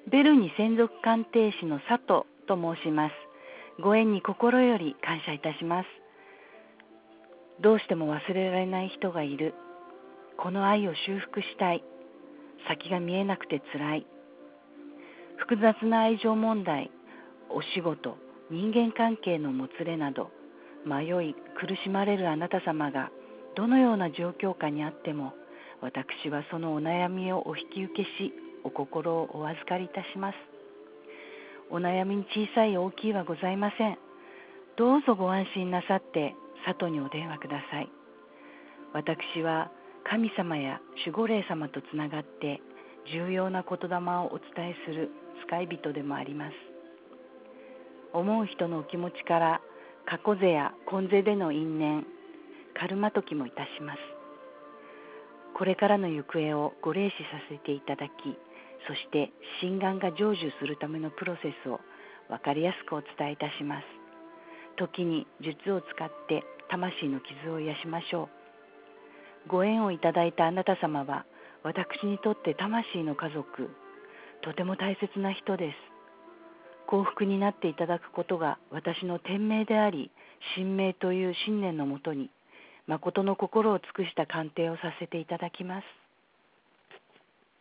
ベルニ専属鑑定士の佐藤と申します。ご縁に心より感謝いたします。どうしても忘れられない人がいる。この愛を修復したい。先が見えなくてつらい。複雑な愛情問題、お仕事、人間関係のもつれなど、迷い苦しまれるあなた様がどのような状況下にあっても、私はそのお悩みをお引き受けし、お心をお預かりいたします。お悩みに小さい大きいはございません。どうぞご安心なさって佐藤にお電話ください。私は神様や守護霊様とつながって重要な言霊をお伝えする使い人でもあります。思う人のお気持ちから過去世や今世での因縁、カルマ解きもいたします。これからの行方をご霊視させていただき、そして心願が成就するためのプロセスを分かりやすくお伝えいたします。時に術を使って魂の傷を癒しましょう。ご縁をいただいたあなた様は、私にとって魂の家族、とても大切な人です。幸福になっていただくことが私の天命であり、神明という信念のもとに、誠の心を尽くした鑑定をさせていただきます。